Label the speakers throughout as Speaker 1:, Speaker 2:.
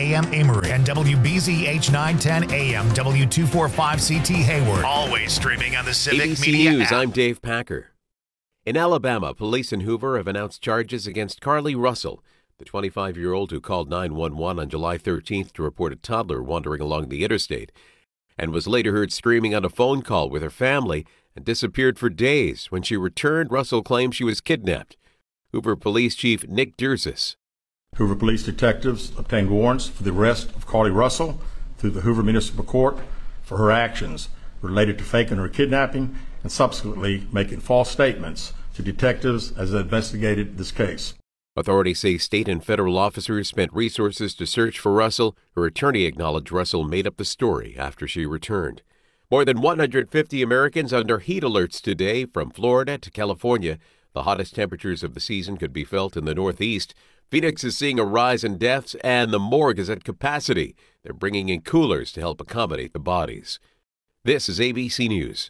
Speaker 1: AM Amory and WBZH 910 AM W245CT Hayward. Always streaming on the Civic
Speaker 2: ABC
Speaker 1: Media
Speaker 2: News,
Speaker 1: app.
Speaker 2: I'm Dave Packer. In Alabama, police in Hoover have announced charges against Carly Russell, the 25-year-old who called 911 on July 13th to report a toddler wandering along the interstate and was later heard screaming on a phone call with her family and disappeared for days. When she returned, Russell claimed she was kidnapped. Hoover Police Chief Nick Durzis.
Speaker 3: Hoover Police detectives obtained warrants for the arrest of Carly Russell through the Hoover Municipal Court for her actions related to faking her kidnapping and subsequently making false statements to detectives as they investigated this case.
Speaker 2: Authorities say state and federal officers spent resources to search for Russell. Her attorney acknowledged Russell made up the story after she returned. More than 150 Americans under heat alerts today from Florida to California. The hottest temperatures of the season could be felt in the Northeast. Phoenix is seeing a rise in deaths and the morgue is at capacity. They're bringing in coolers to help accommodate the bodies. This is ABC News.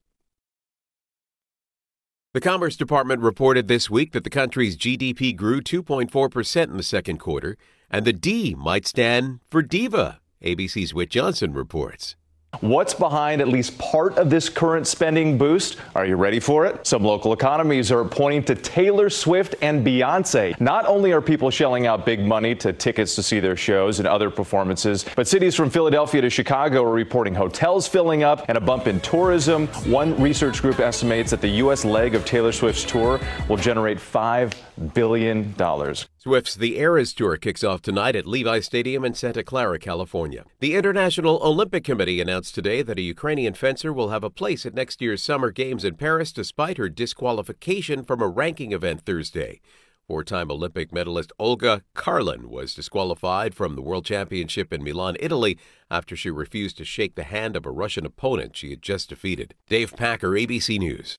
Speaker 2: The Commerce Department reported this week that the country's GDP grew 2.4% in the second quarter, and the D might stand for diva. ABC's Whit Johnson reports.
Speaker 4: What's behind at least part of this current spending boost? Are you ready for it? Some local economies are pointing to Taylor Swift and Beyonce. Not only are people shelling out big money to tickets to see their shows and other performances, but cities from Philadelphia to Chicago are reporting hotels filling up and a bump in tourism. One research group estimates that the U.S. leg of Taylor Swift's tour will generate $5 billion.
Speaker 2: Swift's The Eras Tour kicks off tonight at Levi Stadium in Santa Clara, California. The International Olympic Committee announced today that a Ukrainian fencer will have a place at next year's Summer Games in Paris despite her disqualification from a ranking event Thursday. Four-time Olympic medalist Olga Karlin was disqualified from the World Championship in Milan, Italy, after she refused to shake the hand of a Russian opponent she had just defeated. Dave Packer, ABC News.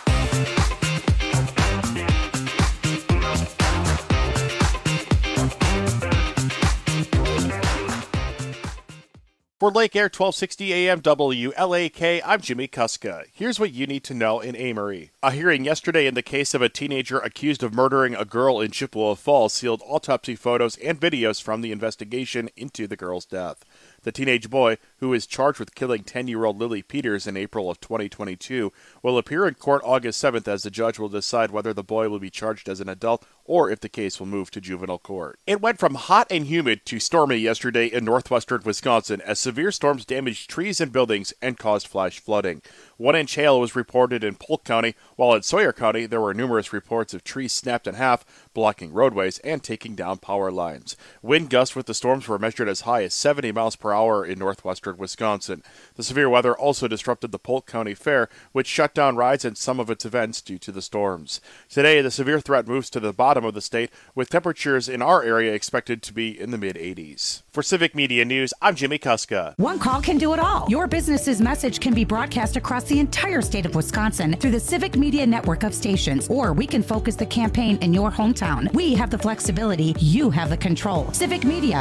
Speaker 5: For Lake Air 1260 AM WLAK, I'm Jimmy Kuska. Here's what you need to know in Amory. A hearing yesterday in the case of a teenager accused of murdering a girl in Chippewa Falls sealed autopsy photos and videos from the investigation into the girl's death. The teenage boy, who is charged with killing 10-year-old Lily Peters in April of 2022, will appear in court August 7th as the judge will decide whether the boy will be charged as an adult or if the case will move to juvenile court. It went from hot and humid to stormy yesterday in northwestern Wisconsin as severe storms damaged trees and buildings and caused flash flooding. 1-inch hail was reported in Polk County, while in Sawyer County there were numerous reports of trees snapped in half, blocking roadways and taking down power lines. Wind gusts with the storms were measured as high as 70 miles per hour in northwestern Wisconsin. The severe weather also disrupted the Polk County Fair, which shut down rides and some of its events due to the storms. Today, the severe threat moves to the bottom of the state, with temperatures in our area expected to be in the mid-80s. For Civic Media News, I'm Jimmy Kuska.
Speaker 6: One call can do it all. Your business's message can be broadcast across the entire state of Wisconsin through the Civic Media network of stations, or we can focus the campaign in your hometown. We have the flexibility. You have the control. Civic Media,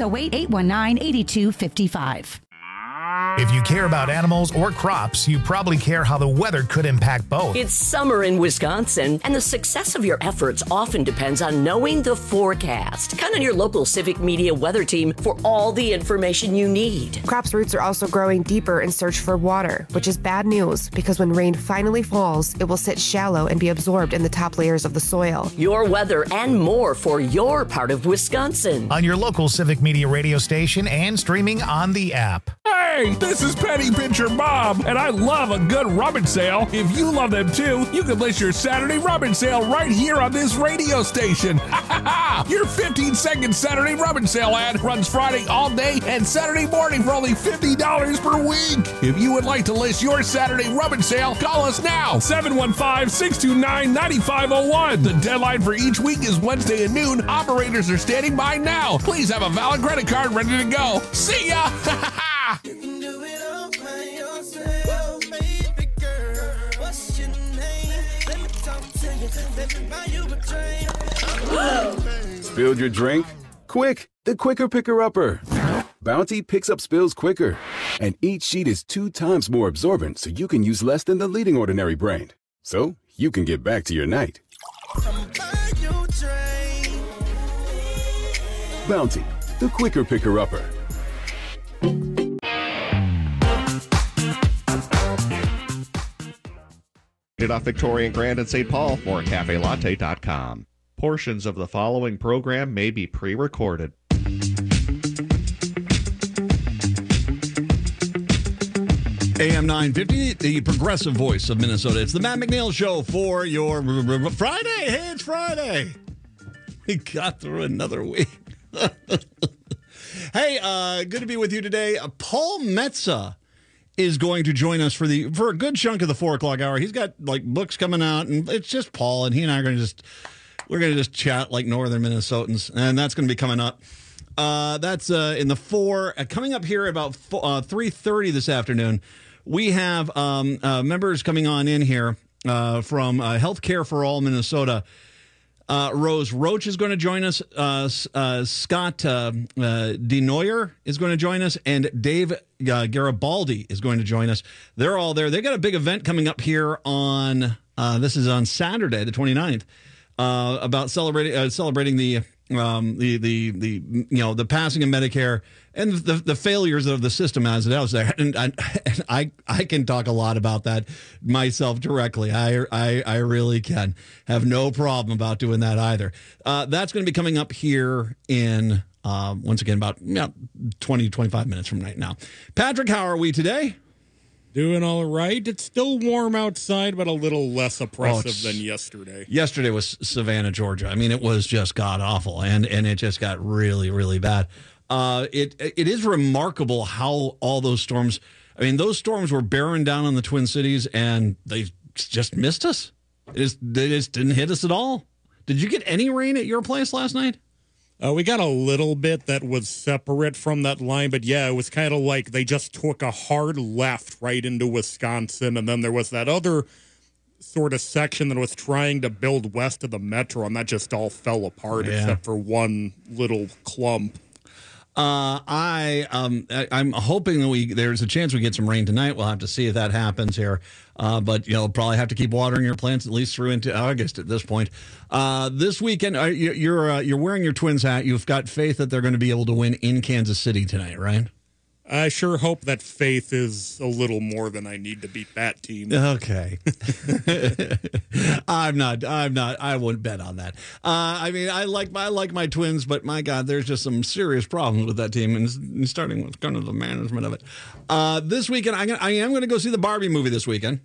Speaker 6: 608-819-8255.
Speaker 1: If you care about animals or crops, you probably care how the weather could impact both.
Speaker 7: It's summer in Wisconsin, and the success of your efforts often depends on knowing the forecast. Count on your local Civic Media weather team for all the information you need.
Speaker 8: Crops' roots are also growing deeper in search for water, which is bad news because when rain finally falls, it will sit shallow and be absorbed in the top layers of the soil.
Speaker 7: Your weather and more for your part of Wisconsin.
Speaker 1: On your local Civic Media radio station and streaming on the app.
Speaker 9: Hey, this is Penny Pincher Bob, and I love a good rummage sale. If you love them too, you can list your Saturday rummage sale right here on this radio station. Your 15-second Saturday rummage sale ad runs Friday all day and Saturday morning for only $50 per week. If you would like to list your Saturday rummage sale, call us now, 715-629-9501. The deadline for each week is Wednesday at noon. Operators are standing by now. Please have a valid credit card ready to go. See ya!
Speaker 10: You can do it all by yourself, baby girl. What's your name? Let me talk to you. Let me buy you a drink.
Speaker 11: Spilled your drink? Quick, the quicker picker-upper. Bounty picks up spills quicker. And each sheet is 2 times more absorbent, so you can use less than the leading ordinary brand. So you can get back to your night. Bounty, the quicker picker-upper.
Speaker 12: Off Victoria and Grand and St. Paul, more at CafeLatte.com. Portions of the following program may be pre-recorded.
Speaker 13: AM 950, the progressive voice of Minnesota. It's the Matt McNeil Show for your Friday. Hey, it's Friday. We got through another week. Hey, good to be with you today. Paul Metza is going to join us for a good chunk of the 4 o'clock hour. He's got like books coming out, and it's just Paul, and he and I are going to we're going to just chat like northern Minnesotans, and that's going to be coming up. That's in the 4. Coming up here about 3:30 this afternoon, we have members coming on in here from Healthcare for All Minnesota. Rose Roach is going to join us. Scott DeNoyer is going to join us, and Dave Garibaldi is going to join us. They're all there. They got a big event coming up here on this is on Saturday, the 29th, about celebrating the passing of Medicare and the failures of the system as it is there. And I can talk a lot about that myself directly. I really can. Have no problem about doing that either. That's going to be coming up here in, once again, about 20, 25 minutes from right now. Patrick, how are we today?
Speaker 14: Doing all right. It's still warm outside, but a little less oppressive than yesterday.
Speaker 13: Yesterday was Savannah, Georgia. I mean, it was just god-awful, and it just got really, really bad. It is remarkable how all those storms, I mean, those storms were bearing down on the Twin Cities, and they just missed us. They just didn't hit us at all. Did you get any rain at your place last night?
Speaker 14: We got a little bit that was separate from that line, but yeah, it was kind of like they just took a hard left right into Wisconsin, and then there was that other sort of section that was trying to build west of the metro, and that just all fell apart except for one little clump.
Speaker 13: I'm hoping that there's a chance we get some rain tonight. We'll have to see if that happens here. But probably have to keep watering your plants at least through into August at this point. This weekend, you're wearing your Twins hat. You've got faith that they're going to be able to win in Kansas City tonight, right?
Speaker 14: I sure hope that faith is a little more than I need to beat that team.
Speaker 13: Okay. I'm not. I wouldn't bet on that. I mean, I like my Twins, but my God, there's just some serious problems with that team, and starting with kind of the management of it. This weekend, I am going to go see the Barbie movie this weekend.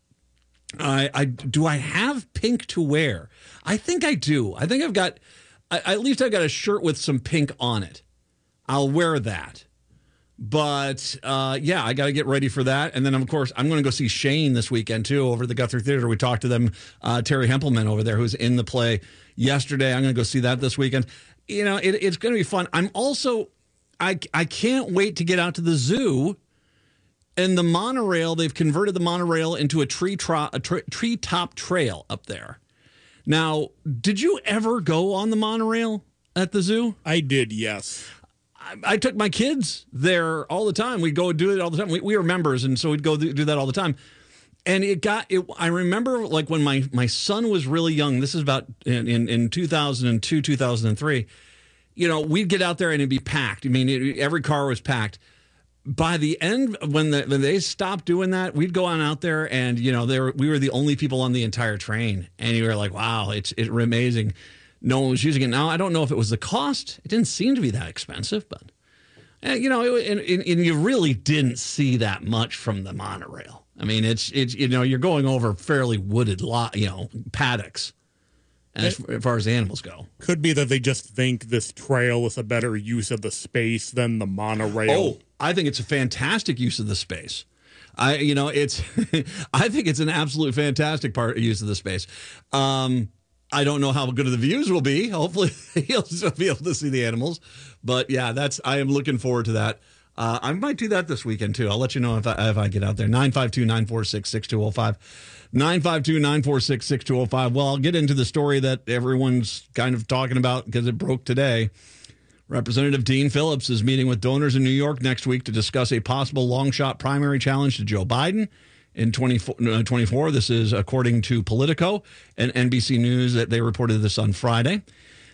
Speaker 13: Do I have pink to wear? I think I do. I think I've got a shirt with some pink on it. I'll wear that. But, I got to get ready for that. And then, of course, I'm going to go see Shane this weekend, too, over at the Guthrie Theater. We talked to them, Terry Hempelman over there, who's in the play yesterday. I'm going to go see that this weekend. It's going to be fun. I'm also, I can't wait to get out to the zoo. And the monorail, they've converted the monorail into a treetop trail up there. Now, did you ever go on the monorail at the zoo?
Speaker 14: I did, yes.
Speaker 13: I took my kids there all the time. We'd go do it all the time. We were members, and so we'd go do that all the time. And I remember, like, when my son was really young, this is about in 2002, 2003, we'd get out there and it'd be packed. I mean, every car was packed. By the end, when they stopped doing that, we'd go on out there, and, we were the only people on the entire train. And you were like, wow, it's amazing. No one was using it. Now, I don't know if it was the cost. It didn't seem to be that expensive, but, and you really didn't see that much from the monorail. I mean, it's you're going over fairly wooded paddocks as far as the animals go.
Speaker 14: Could be that they just think this trail is a better use of the space than the monorail.
Speaker 13: Oh, I think it's a fantastic use of the space. I think it's an absolute fantastic use of the space. I don't know how good the views will be. Hopefully, he'll still be able to see the animals. But yeah, I am looking forward to that. I might do that this weekend too. I'll let you know if I get out there. 952-946-6205. 952-946-6205. Well, I'll get into the story that everyone's kind of talking about because it broke today. Representative Dean Phillips is meeting with donors in New York next week to discuss a possible long-shot primary challenge to Joe Biden in 2024. This is according to Politico and NBC News that they reported this on Friday.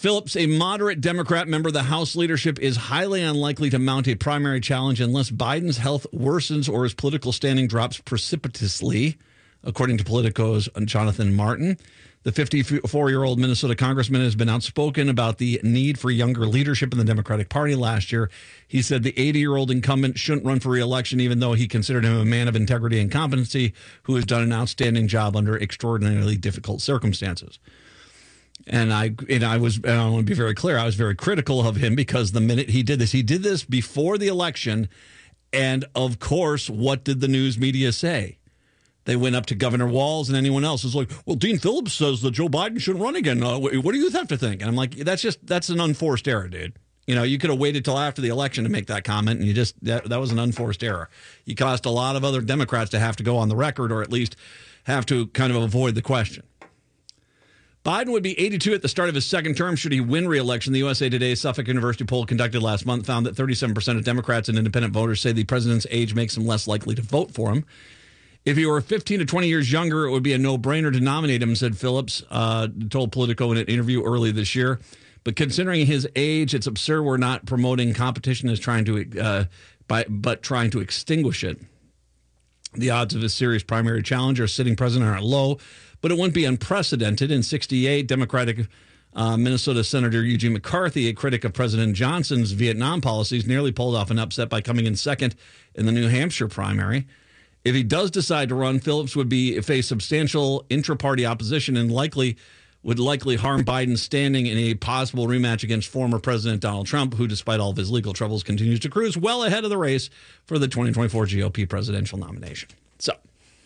Speaker 13: Phillips, a moderate Democrat member of the House leadership, is highly unlikely to mount a primary challenge unless Biden's health worsens or his political standing drops precipitously, according to Politico's Jonathan Martin. The 54-year-old Minnesota congressman has been outspoken about the need for younger leadership in the Democratic Party last year. He said the 80-year-old incumbent shouldn't run for re-election, even though he considered him a man of integrity and competency who has done an outstanding job under extraordinarily difficult circumstances. And I want to be very clear, I was very critical of him because the minute he did this before the election. And of course, what did the news media say? They went up to Governor Walz and anyone else was like, well, Dean Phillips says that Joe Biden shouldn't run again. What do you have to think? And I'm like, that's an unforced error, dude. You know, you could have waited till after the election to make that comment, and that was an unforced error. You caused a lot of other Democrats to have to go on the record or at least have to kind of avoid the question. Biden would be 82 at the start of his second term should he win re-election. The USA Today Suffolk University poll conducted last month found that 37% of Democrats and independent voters say the president's age makes him less likely to vote for him. If he were 15 to 20 years younger, it would be a no-brainer to nominate him, said Phillips, told Politico in an interview early this year. But considering his age, it's absurd we're not promoting competition as trying to extinguish it. The odds of a serious primary challenger, sitting president, are low, but it wouldn't be unprecedented. In 1968, Democratic Minnesota Senator Eugene McCarthy, a critic of President Johnson's Vietnam policies, nearly pulled off an upset by coming in second in the New Hampshire primary. If he does decide to run, Phillips would face substantial intra-party opposition and would likely harm Biden's standing in a possible rematch against former President Donald Trump, who, despite all of his legal troubles, continues to cruise well ahead of the race for the 2024 GOP presidential nomination. So,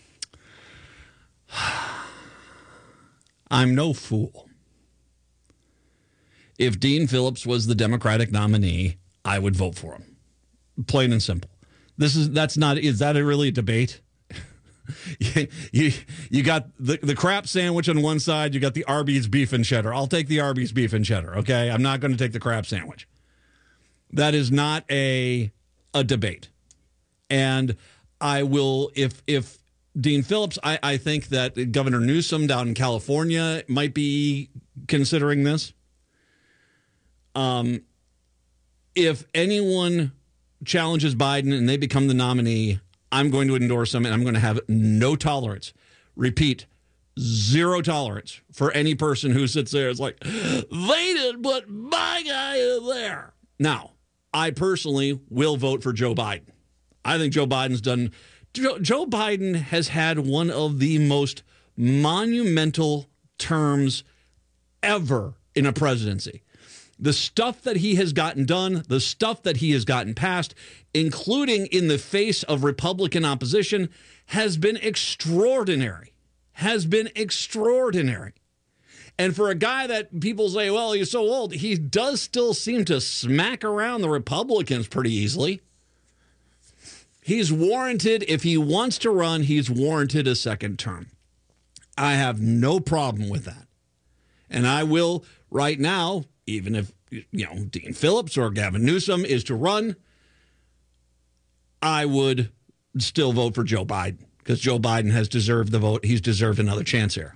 Speaker 13: I'm no fool. If Dean Phillips was the Democratic nominee, I would vote for him. Plain and simple. Is that really a debate? You got the crap sandwich on one side, you got the Arby's beef and cheddar. I'll take the Arby's beef and cheddar, okay? I'm not going to take the crap sandwich. That is not a debate. And I will, if Dean Phillips, I think that Governor Newsom down in California might be considering this. If anyone challenges Biden and they become the nominee, I'm going to endorse them, and I'm going to have no tolerance. Repeat, zero tolerance for any person who sits there. It's like, they didn't put my guy in there. Now, I personally will vote for Joe Biden. I think Joe Biden's done. Joe Biden has had one of the most monumental terms ever in a presidency. The stuff that he has gotten done, the stuff that he has gotten passed, including in the face of Republican opposition, has been extraordinary. And for a guy that people say, well, he's so old, he does still seem to smack around the Republicans pretty easily. He's warranted, if he wants to run, he's warranted a second term. I have no problem with that. And I will, right now, even if, Dean Phillips or Gavin Newsom is to run, I would still vote for Joe Biden because Joe Biden has deserved the vote. He's deserved another chance here.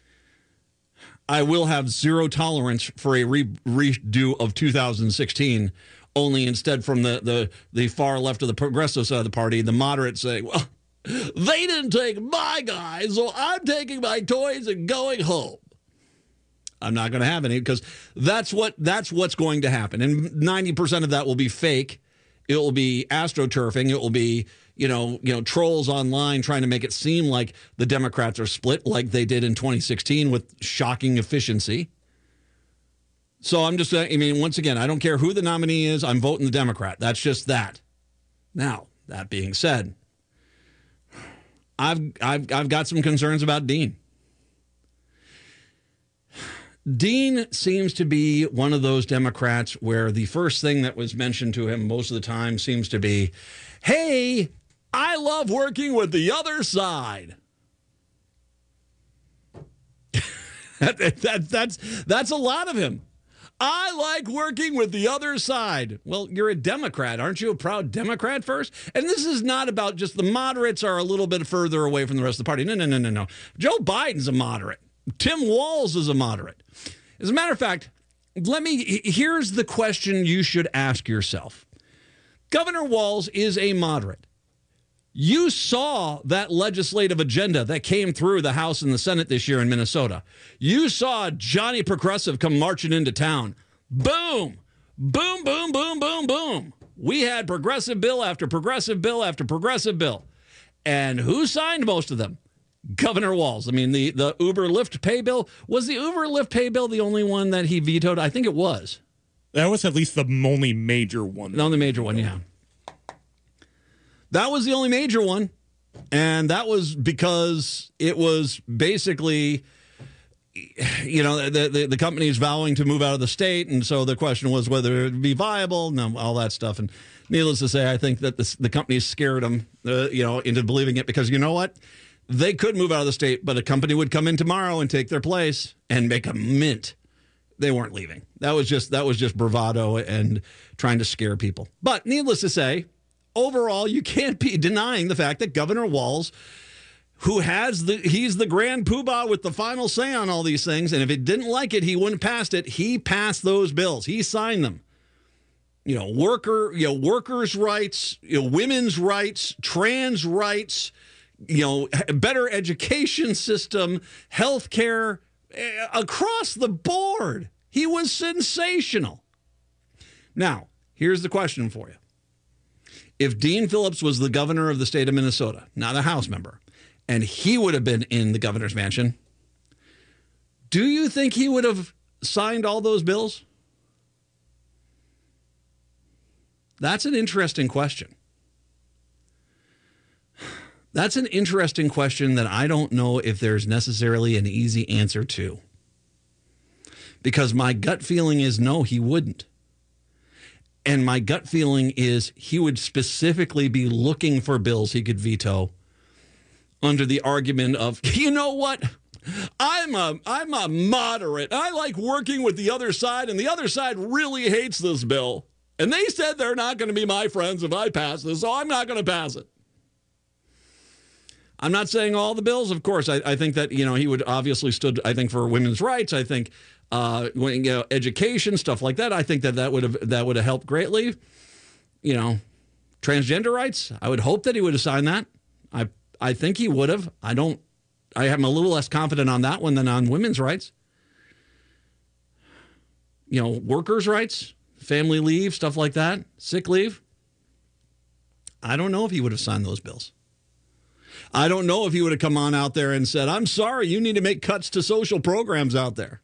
Speaker 13: I will have zero tolerance for a redo of 2016, only instead from the far left of the progressive side of the party, the moderates say, well, they didn't take my guy, so I'm taking my toys and going home. I'm not going to have any because that's what's going to happen. And 90% of that will be fake. It will be astroturfing. It will be, trolls online trying to make it seem like the Democrats are split like they did in 2016 with shocking efficiency. So I'm just saying, once again, I don't care who the nominee is. I'm voting the Democrat. That's just that. Now, that being said, I've got some concerns about Dean. Dean seems to be one of those Democrats where the first thing that was mentioned to him most of the time seems to be, hey, I love working with the other side. That's a lot of him. I like working with the other side. Well, you're a Democrat. Aren't you a proud Democrat first? And this is not about just the moderates are a little bit further away from the rest of the party. No. Joe Biden's a moderate. Tim Walz is a moderate. As a matter of fact, Here's the question you should ask yourself. Governor Walz is a moderate. You saw that legislative agenda that came through the House and the Senate this year in Minnesota. You saw Johnny Progressive come marching into town. Boom, boom, boom, boom, boom, boom. We had progressive bill after progressive bill after progressive bill. And who signed most of them? Governor Walz. I mean, the Uber Lyft pay bill. Was the Uber Lyft pay bill the only one that he vetoed? I think it was.
Speaker 14: That was at least the only major one.
Speaker 13: The only major one, yeah. That was the only major one. And that was because it was basically, you know, the company is vowing to move out of the state. And so the question was whether it would be viable. No, all that stuff. And needless to say, I think that the company scared them, into believing it because you know what? They could move out of the state, but a company would come in tomorrow and take their place and make a mint. They weren't leaving. That was just bravado and trying to scare people. But needless to say, overall, you can't be denying the fact that Governor Walz, he's the grand poobah with the final say on all these things, and if it didn't like it, he wouldn't have passed it. He passed those bills. He signed them. Workers' rights, women's rights, trans rights, better education system, health care, across the board. He was sensational. Now, here's the question for you. If Dean Phillips was the governor of the state of Minnesota, not a House member, and he would have been in the governor's mansion, do you think he would have signed all those bills? That's an interesting question. That's an interesting question that I don't know if there's necessarily an easy answer to. Because my gut feeling is no, he wouldn't. And my gut feeling is he would specifically be looking for bills he could veto under the argument of, you know what? I'm a moderate. I like working with the other side, and the other side really hates this bill. And they said they're not going to be my friends if I pass this, so I'm not going to pass it. I'm not saying all the bills, of course. I think that, he would obviously stood, I think, for women's rights. I think education, stuff like that. I think that would have helped greatly. Transgender rights. I would hope that he would have signed that. I think he would have. I am a little less confident on that one than on women's rights. Workers' rights, family leave, stuff like that, sick leave. I don't know if he would have signed those bills. I don't know if he would have come on out there and said, I'm sorry, you need to make cuts to social programs out there.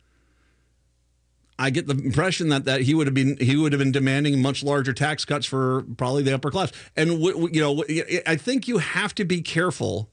Speaker 13: I get the impression that he would have been demanding much larger tax cuts for probably the upper class. And, I think you have to be careful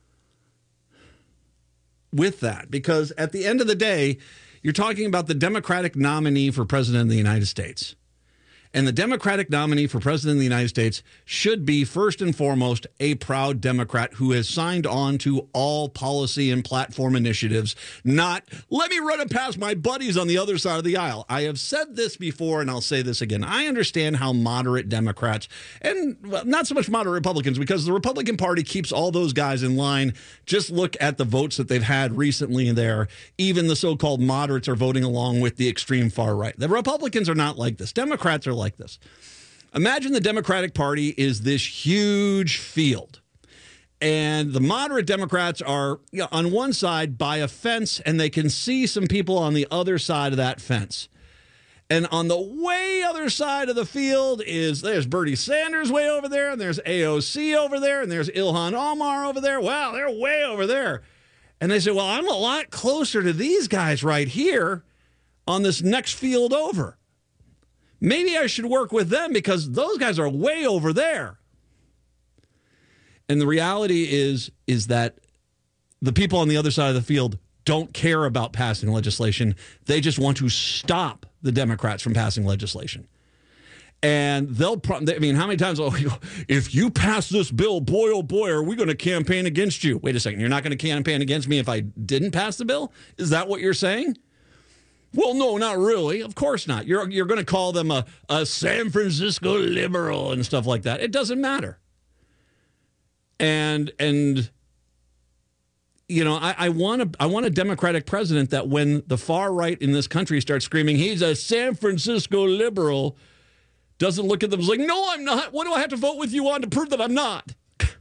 Speaker 13: with that because at the end of the day, you're talking about the Democratic nominee for president of the United States. And the Democratic nominee for president of the United States should be, first and foremost, a proud Democrat who has signed on to all policy and platform initiatives, not, let me run it past my buddies on the other side of the aisle. I have said this before, and I'll say this again. I understand how moderate Democrats, and not so much moderate Republicans, because the Republican Party keeps all those guys in line. Just look at the votes that they've had recently there. Even the so-called moderates are voting along with the extreme far right. The Republicans are not like this. Democrats are like this. Imagine the Democratic Party is this huge field, and the moderate Democrats are on one side by a fence, and they can see some people on the other side of that fence. And on the way other side of the field there's Bernie Sanders way over there, and there's AOC over there, and there's Ilhan Omar over there. Wow, they're way over there. And they say, well, I'm a lot closer to these guys right here on this next field over. Maybe I should work with them because those guys are way over there. And the reality is that the people on the other side of the field don't care about passing legislation. They just want to stop the Democrats from passing legislation. And how many times, if you pass this bill, boy, oh boy, are we going to campaign against you? Wait a second, you're not going to campaign against me if I didn't pass the bill? Is that what you're saying? Well, no, not really. Of course not. You're going to call them a San Francisco liberal and stuff like that. It doesn't matter. And I want a Democratic president that when the far right in this country starts screaming, he's a San Francisco liberal, doesn't look at them like, no, I'm not. What do I have to vote with you on to prove that I'm not?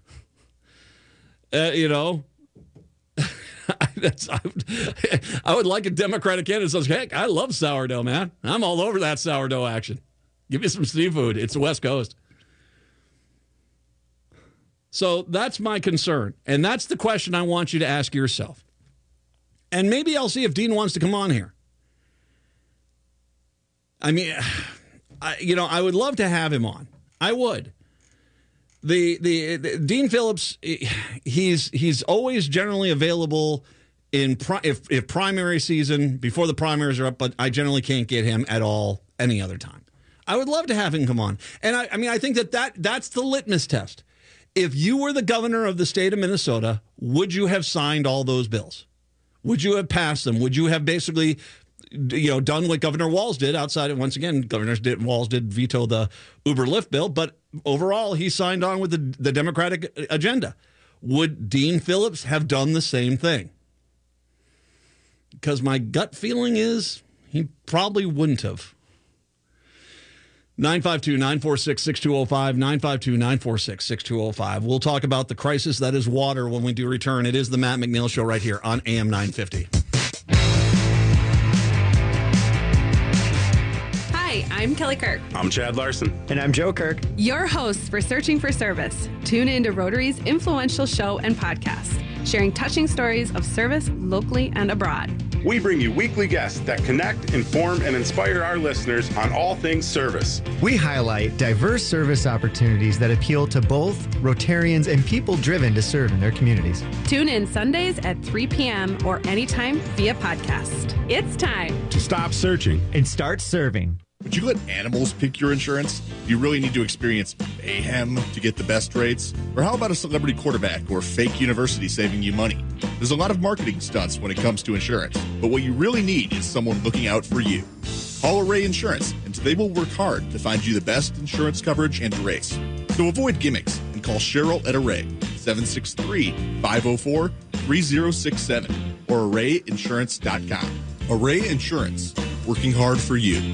Speaker 13: I would like a Democratic candidate that says, heck, I love sourdough, man. I'm all over that sourdough action. Give me some seafood. It's the West Coast. So that's my concern. And that's the question I want you to ask yourself. And maybe I'll see if Dean wants to come on here. I mean, I would love to have him on. I would. The Dean Phillips, he's always generally available if primary season, before the primaries are up, but I generally can't get him at all any other time. I would love to have him come on. And I think that's the litmus test. If you were the governor of the state of Minnesota, would you have signed all those bills? Would you have passed them? Would you have basically, done what Governor Walz did outside of, once again, Walz did veto the Uber Lyft bill, but overall he signed on with the Democratic agenda. Would Dean Phillips have done the same thing? Because my gut feeling is he probably wouldn't have. 952-946-6205, 952-946-6205. We'll talk about the crisis that is water when we do return. It is the Matt McNeil Show right here on AM 950.
Speaker 15: Hi, I'm Kelly Kirk.
Speaker 16: I'm Chad Larson.
Speaker 17: And I'm Joe Kirk.
Speaker 15: Your hosts for Searching for Service. Tune into Rotary's influential show and podcast, sharing touching stories of service locally and abroad.
Speaker 16: We bring you weekly guests that connect, inform, and inspire our listeners on all things service.
Speaker 17: We highlight diverse service opportunities that appeal to both Rotarians and people driven to serve in their communities.
Speaker 15: Tune in Sundays at 3 p.m. or anytime via podcast. It's time
Speaker 16: to stop searching
Speaker 17: and start serving.
Speaker 18: Would you let animals pick your insurance? Do you really need to experience mayhem to get the best rates? Or how about a celebrity quarterback or fake university saving you money? There's a lot of marketing stunts when it comes to insurance, but what you really need is someone looking out for you. Call Array Insurance, and they will work hard to find you the best insurance coverage and rates. So avoid gimmicks and call Cheryl at Array, 763-504-3067 or arrayinsurance.com. Array Insurance, working hard for you.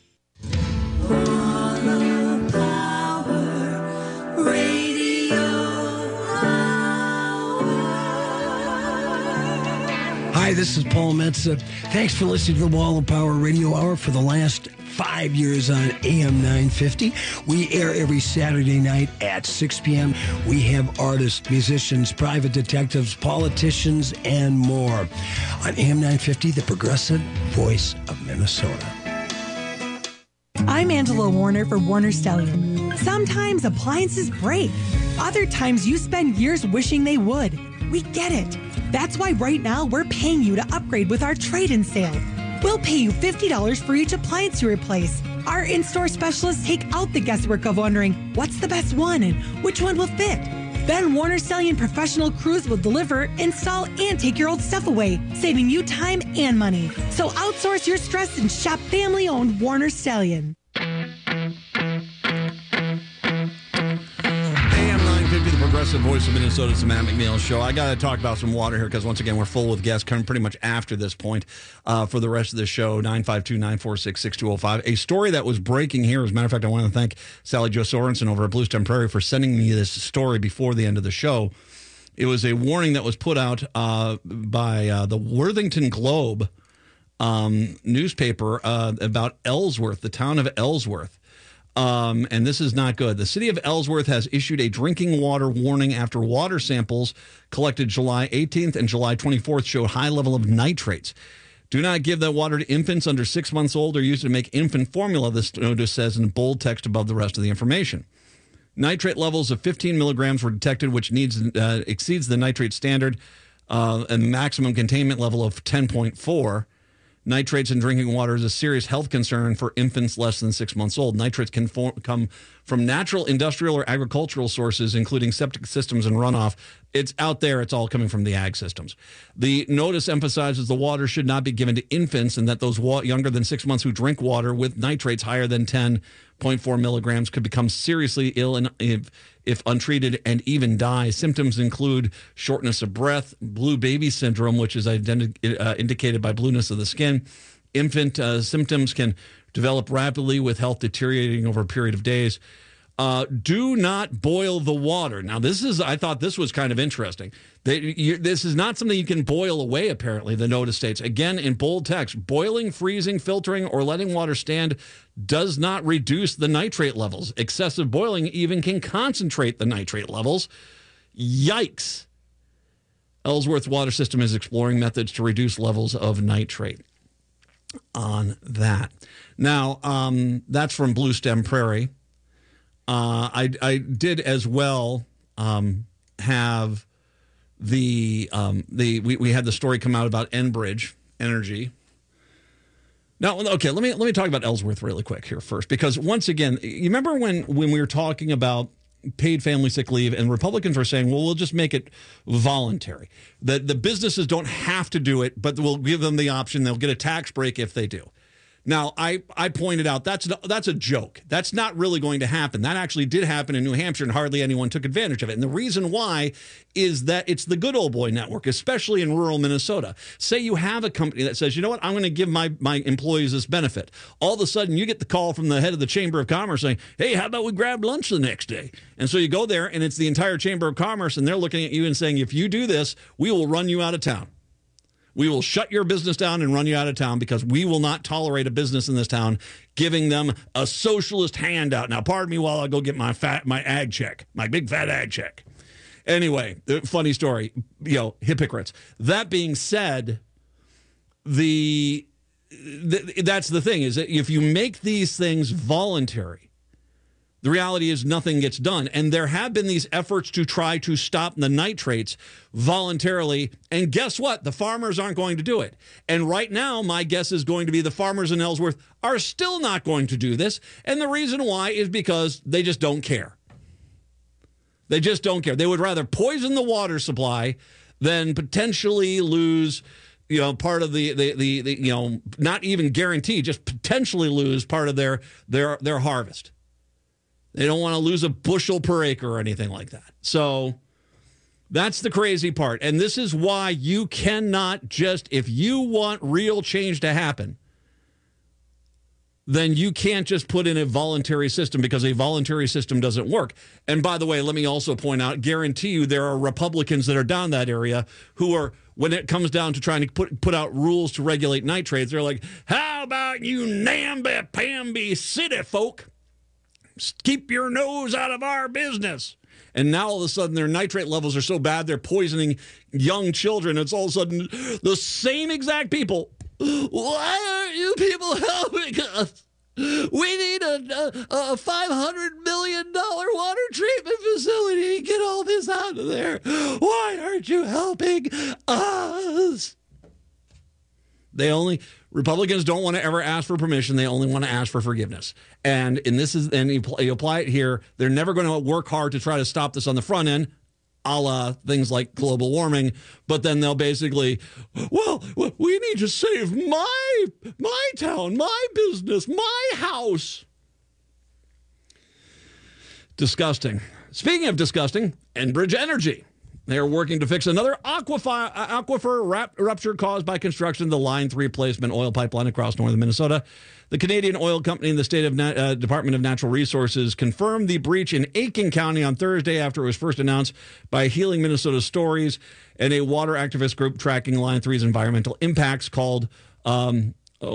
Speaker 19: Hi, this is Paul Metza. Thanks for listening to the Wall of Power Radio Hour for the last 5 years on AM 950. We air every Saturday night at 6 p.m. We have artists, musicians, private detectives, politicians, and more. On AM 950, the progressive voice of Minnesota.
Speaker 20: I'm Angela Warner for Warner Stellian. Sometimes appliances break. Other times you spend years wishing they would. We get it. That's why right now we're paying you to upgrade with our trade-in sale. We'll pay you $50 for each appliance you replace. Our in-store specialists take out the guesswork of wondering what's the best one and which one will fit. Then Warner Stellian professional crews will deliver, install, and take your old stuff away, saving you time and money. So outsource your stress and shop family-owned Warner Stellian.
Speaker 13: The progressive voice of Minnesota, it's the Matt McNeil Show. I got to talk about some water here because, once again, we're full with guests coming pretty much after this point for the rest of the show. 952-946-6205. A story that was breaking here. As a matter of fact, I want to thank Sally Jo Sorensen over at Bluestem Prairie for sending me this story before the end of the show. It was a warning that was put out by the Worthington Globe newspaper about Ellsworth, the town of Ellsworth. And this is not good. The city of Ellsworth has issued a drinking water warning after water samples collected July 18th and July 24th showed high level of nitrates. Do not give that water to infants under 6 months old or use it to make infant formula, this notice says in bold text above the rest of the information. Nitrate levels of 15 milligrams were detected, which exceeds the nitrate standard and maximum containment level of 10.4. Nitrates in drinking water is a serious health concern for infants less than 6 months old. Nitrates can come from natural, industrial, or agricultural sources, including septic systems and runoff. It's out there. It's all coming from the ag systems. The notice emphasizes the water should not be given to infants and that those younger than 6 months who drink water with nitrates higher than 10 0.4 milligrams, could become seriously ill if untreated and even die. Symptoms include shortness of breath, blue baby syndrome, which is indicated by blueness of the skin. Infant symptoms can develop rapidly with health deteriorating over a period of days. Do not boil the water. Now, I thought this was kind of interesting. This is not something you can boil away, apparently, the notice states. Again, in bold text, boiling, freezing, filtering, or letting water stand does not reduce the nitrate levels. Excessive boiling even can concentrate the nitrate levels. Yikes. Ellsworth Water System is exploring methods to reduce levels of nitrate on that. Now, that's from Blue Stem Prairie. I did as well have we had the story come out about Enbridge Energy. Now, okay, let me talk about Ellsworth really quick here first, because once again, you remember when we were talking about paid family sick leave, and Republicans were saying, well, we'll just make it voluntary. The businesses don't have to do it, but we'll give them the option. They'll get a tax break if they do. Now, I pointed out that's a joke. That's not really going to happen. That actually did happen in New Hampshire, and hardly anyone took advantage of it. And the reason why is that it's the good old boy network, especially in rural Minnesota. Say you have a company that says, you know what, I'm going to give my employees this benefit. All of a sudden, you get the call from the head of the Chamber of Commerce saying, hey, how about we grab lunch the next day? And so you go there, and it's the entire Chamber of Commerce, and they're looking at you and saying, if you do this, we will run you out of town. We will shut your business down and run you out of town because we will not tolerate a business in this town giving them a socialist handout. Now, pardon me while I go get my ag check, my big fat ag check. Anyway, funny story, hypocrites. That being said, that's the thing, is that if you make these things voluntary, the reality is nothing gets done. And there have been these efforts to try to stop the nitrates voluntarily. And guess what? The farmers aren't going to do it. And right now, my guess is going to be the farmers in Ellsworth are still not going to do this. And the reason why is because they just don't care. They just don't care. They would rather poison the water supply than potentially lose part of the not even guarantee, just potentially lose part of their harvest. They don't want to lose a bushel per acre or anything like that. So that's the crazy part. And this is why you cannot just, if you want real change to happen, then you can't just put in a voluntary system, because a voluntary system doesn't work. And by the way, let me also point out, guarantee you there are Republicans that are down that area who are, when it comes down to trying to put out rules to regulate nitrates, they're like, how about you namby-pamby city folk? Keep your nose out of our business. And now all of a sudden their nitrate levels are so bad they're poisoning young children. It's all of a sudden the same exact people. Why aren't you people helping us? We need a $500 million water treatment facility to get all this out of there. Why aren't you helping us? Republicans don't want to ever ask for permission. They only want to ask for forgiveness. And you apply it here. They're never going to work hard to try to stop this on the front end, a la things like global warming. But then they'll basically, well, we need to save my town, my business, my house. Disgusting. Speaking of disgusting, Enbridge Energy. They are working to fix another aquifer rupture caused by construction of the Line 3 replacement oil pipeline across northern Minnesota. The Canadian oil company and the state of Department of Natural Resources confirmed the breach in Aitkin County on Thursday after it was first announced by Healing Minnesota Stories and a water activist group tracking Line 3's environmental impacts called forgive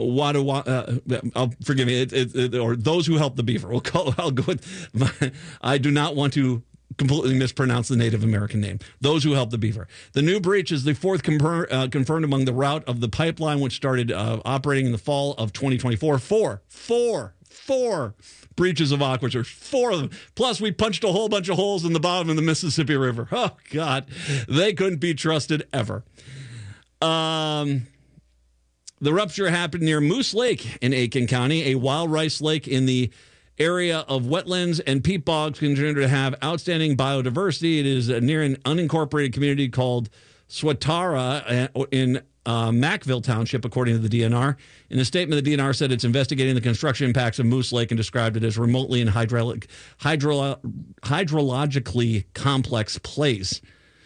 Speaker 13: me, or Those Who Help the Beaver. I'll go with I do not want to completely mispronounced the Native American name. Those Who Help the Beaver. The new breach is the fourth confirmed among the route of the pipeline, which started operating in the fall of 2024. Four breaches of aquifers. 4 of them. Plus, we punched a whole bunch of holes in the bottom of the Mississippi River. Oh, God. They couldn't be trusted ever. The rupture happened near Moose Lake in Aitkin County, a wild rice lake in the area of wetlands and peat bogs considered to have outstanding biodiversity. It is near an unincorporated community called Swatara in Macville Township, according to the DNR. In a statement, the DNR said it's investigating the construction impacts of Moose Lake and described it as remotely and hydrologically complex place.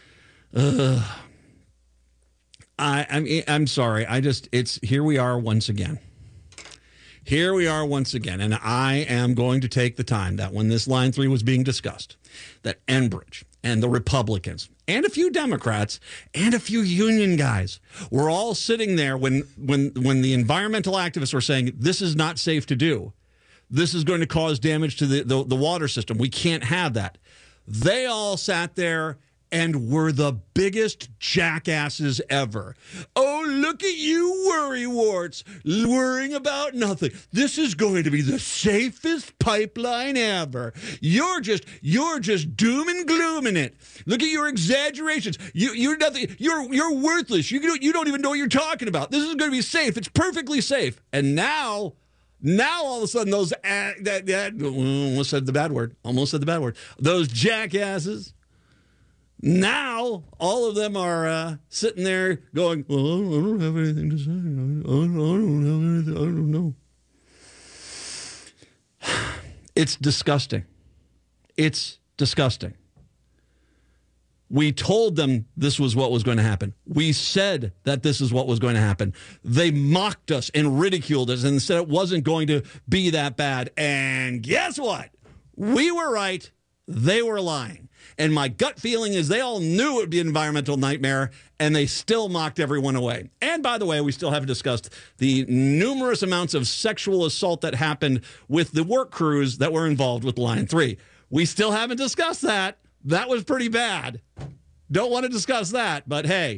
Speaker 13: I'm sorry. Here we are once again. Here we are once again, and I am going to take the time that when this Line 3 was being discussed, that Enbridge and the Republicans and a few Democrats and a few union guys were all sitting there when the environmental activists were saying, this is not safe to do. This is going to cause damage to the water system. We can't have that. They all sat there and were the biggest jackasses ever. Oh, look at you, worrywarts, worrying about nothing. This is going to be the safest pipeline ever. You're just doom and glooming it. Look at your exaggerations. You're nothing. You're worthless. You don't even know what you're talking about. This is going to be safe. It's perfectly safe. And now all of a sudden those almost said the bad word. Those jackasses. Now, all of them are sitting there going, well, I don't have anything to say. I don't know. It's disgusting. It's disgusting. We told them this was what was going to happen. We said that this is what was going to happen. They mocked us and ridiculed us and said it wasn't going to be that bad. And guess what? We were right. They were lying. And my gut feeling is they all knew it would be an environmental nightmare, and they still mocked everyone away. And by the way, we still haven't discussed the numerous amounts of sexual assault that happened with the work crews that were involved with Line 3. We still haven't discussed that. That was pretty bad. Don't want to discuss that, but hey,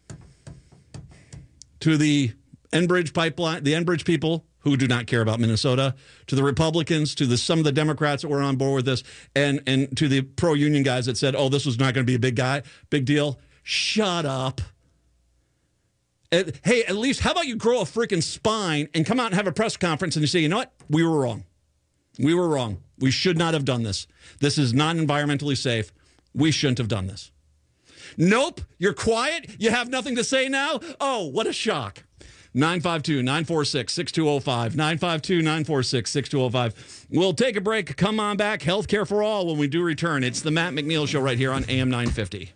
Speaker 13: to the Enbridge pipeline, the Enbridge people who do not care about Minnesota, to the Republicans, to some of the Democrats that were on board with this, and to the pro-union guys that said, oh, this was not going to be a big deal. Shut up. Hey, at least how about you grow a freaking spine and come out and have a press conference and you say, you know what? We were wrong. We were wrong. We should not have done this. This is not environmentally safe. We shouldn't have done this. Nope. You're quiet. You have nothing to say now? Oh, what a shock. 952-946-6205. 952-946-6205. We'll take a break. Come on back. Healthcare for all when we do return. It's the Matt McNeil Show right here on AM 950.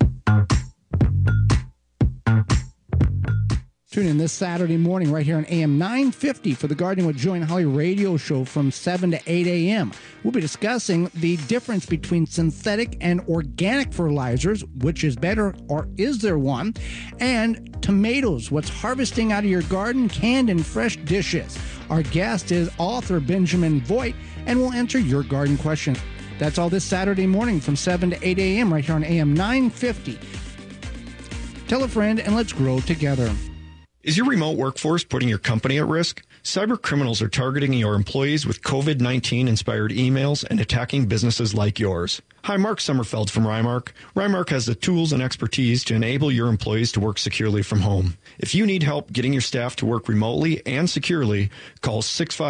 Speaker 21: Tune in this Saturday morning right here on AM 950 for the Gardening with Joy and Holly radio show from 7 to 8 a.m. We'll be discussing the difference between synthetic and organic fertilizers, which is better or is there one, and tomatoes, what's harvesting out of your garden, canned and fresh dishes. Our guest is author Benjamin Voigt, and we'll answer your garden questions. That's all this Saturday morning from 7 to 8 a.m. right here on AM 950. Tell a friend and let's grow together.
Speaker 22: Is your remote workforce putting your company at risk? Cyber criminals are targeting your employees with COVID-19 inspired emails and attacking businesses like yours. Hi, Mark Sommerfeld from Rymark. Rymark has the tools and expertise to enable your employees to work securely from home. If you need help getting your staff to work remotely and securely, call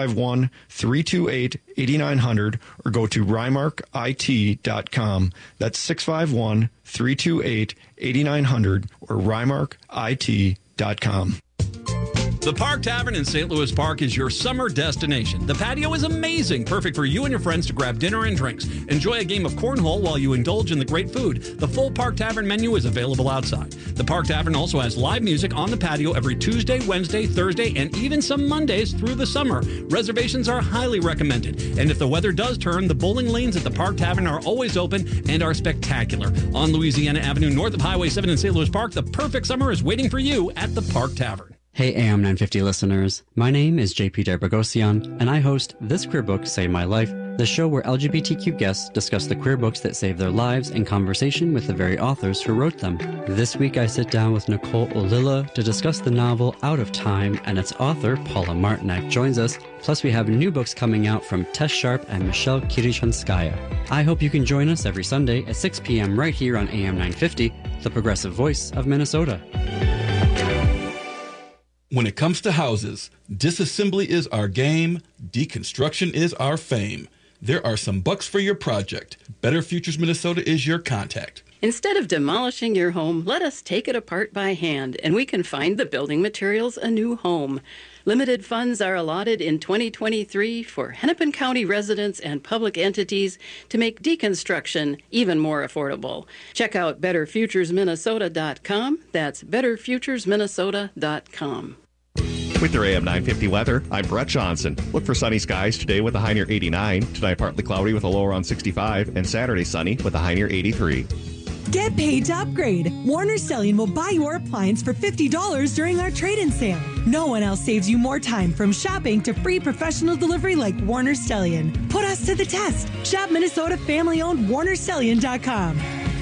Speaker 22: 651-328-8900 or go to rymarkit.com. That's 651-328-8900 or rymarkit.com.
Speaker 13: The Park Tavern in St. Louis Park is your summer destination. The patio is amazing, perfect for you and your friends to grab dinner and drinks. Enjoy a game of cornhole while you indulge in the great food. The full Park Tavern menu is available outside. The Park Tavern also has live music on the patio every Tuesday, Wednesday, Thursday, and even some Mondays through the summer. Reservations are highly recommended. And if the weather does turn, the bowling lanes at the Park Tavern are always open and are spectacular. On Louisiana Avenue, north of Highway 7 in St. Louis Park, the perfect summer is waiting for you at the Park Tavern.
Speaker 23: Hey AM 950 listeners, my name is JP Derbogosian, and I host This Queer Book Saved My Life, the show where LGBTQ guests discuss the queer books that saved their lives in conversation with the very authors who wrote them. This week I sit down with Nicole Olilla to discuss the novel Out of Time, and its author, Paula Martinek, joins us. Plus we have new books coming out from Tess Sharp and Michelle Kirishanskaya. I hope you can join us every Sunday at 6 p.m. right here on AM 950, the progressive voice of Minnesota.
Speaker 24: When it comes to houses, disassembly is our game, deconstruction is our fame.
Speaker 2: there are some bucks for your project. Better Futures Minnesota is your contact.
Speaker 3: Instead of demolishing your home, let us take it apart by hand, and we can find the building materials a new home. Limited funds are allotted in 2023 for Hennepin County residents and public entities to make deconstruction even more affordable. Check out BetterFuturesMinnesota.com. That's BetterFuturesMinnesota.com.
Speaker 12: With your AM 950 weather, I'm Brett Johnson. Look for sunny skies today with a high near 89, tonight partly cloudy with a low around 65, and Saturday sunny with a high near 83.
Speaker 20: Get paid to upgrade. Warner Stellian will buy your appliance for $50 during our trade-in sale. No one else saves you more time from shopping to free professional delivery like Warner Stellian. Put us to the test. Shop Minnesota family-owned WarnerStellian.com.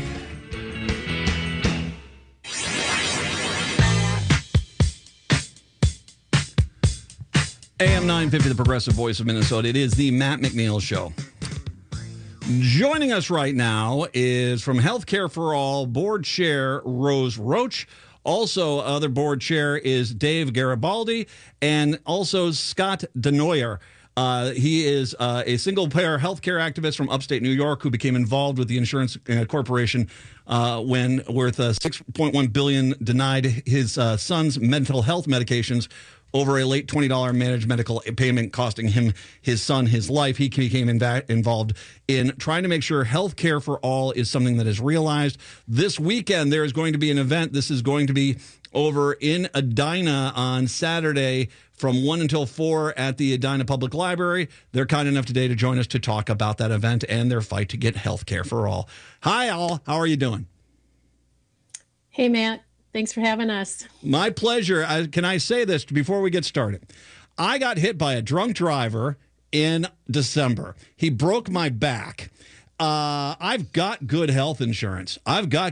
Speaker 13: AM 950, the progressive voice of Minnesota. It is the Matt McNeil Show. Joining us right now is from Healthcare for All Board Chair Rose Roach. Also, other board chair is Dave Garibaldi, and also Scott Denoyer. He is a single-payer healthcare activist from upstate New York who became involved with the insurance corporation when worth $6.1 billion denied his son's mental health medications over a late $20 managed medical payment costing him, his son, his life. He became involved in trying to make sure health care for all is something that is realized. This weekend, there is going to be an event. This is going to be over in Edina on Saturday from 1 until 4 at the Edina Public Library. They're kind enough today to join us to talk about that event and their fight to get health care for all. Hi, all. How are you doing?
Speaker 4: Hey, Matt. Thanks for having us.
Speaker 13: My pleasure. Can I say this before we get started? I got hit by a drunk driver in December. He broke my back. I've got good health insurance.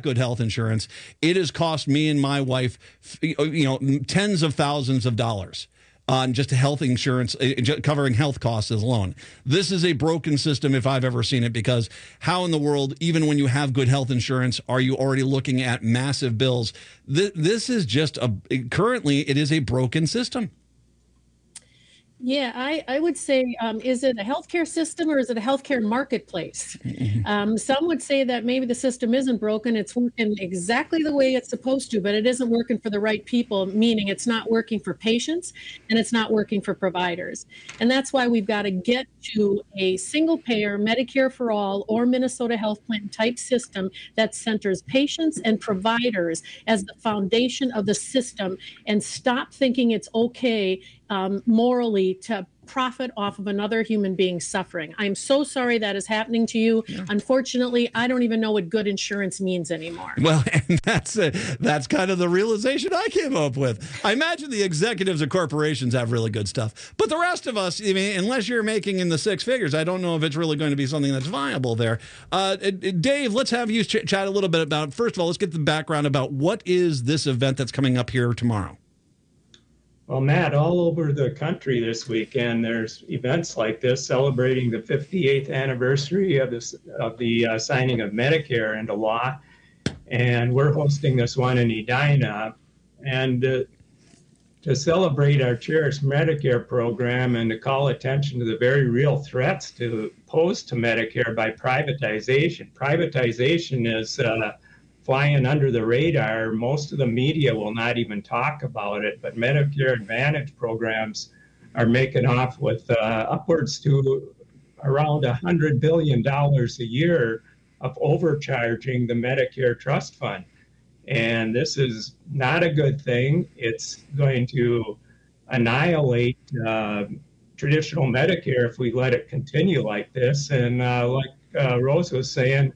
Speaker 13: It has cost me and my wife, tens of thousands of dollars on just health insurance, covering health costs alone. This is a broken system if I've ever seen it, because how in the world, even when you have good health insurance, are you already looking at massive bills? This is just currently it is a broken system.
Speaker 4: Yeah, I would say, is it a healthcare system or is it a healthcare marketplace? Some would say that maybe the system isn't broken. It's working exactly the way it's supposed to, but it isn't working for the right people, meaning it's not working for patients and it's not working for providers. And that's why we've got to get to a single payer Medicare for all or Minnesota health plan type system that centers patients and providers as the foundation of the system, and stop thinking it's okay morally to profit off of another human being suffering. I'm so sorry that is happening to you. Yeah. Unfortunately, I don't even know what good insurance means anymore.
Speaker 13: Well, and that's kind of the realization I came up with. I imagine the executives of corporations have really good stuff, but the rest of us, I mean, unless you're making in the six figures, I don't know if it's really going to be something that's viable there. Dave, let's have you chat a little bit about, first of all, let's get the background about what is this event that's coming up here tomorrow.
Speaker 24: Well, Matt, all over the country this weekend, there's events like this celebrating the 58th anniversary of the signing of Medicare into law. And we're hosting this one in Edina. And to celebrate our cherished Medicare program and to call attention to the very real threats posed to Medicare by privatization. Privatization is flying under the radar. Most of the media will not even talk about it, but Medicare Advantage programs are making off with upwards to around $100 billion a year of overcharging the Medicare Trust Fund. And this is not a good thing. It's going to annihilate traditional Medicare if we let it continue like this. And like Rose was saying,